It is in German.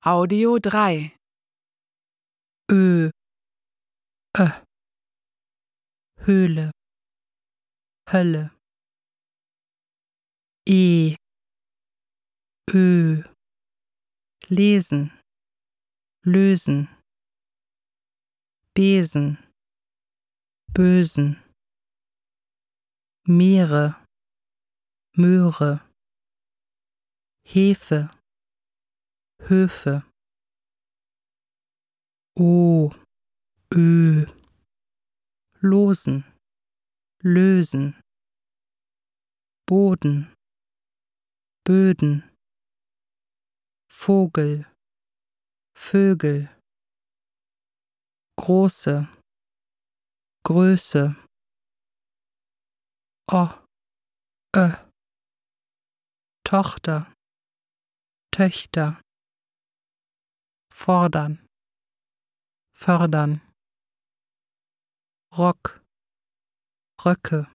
Audio 3. Ö, Höhle, Hölle. E, Ö, lesen, lösen. Besen, Bösen. Meere, Möhre. Hefe, Höfe. O, Ö, losen, lösen. Boden, Böden. Vogel, Vögel. Große, Größe. O, Tochter, Töchter. Fordern, fördern. Rock, Röcke.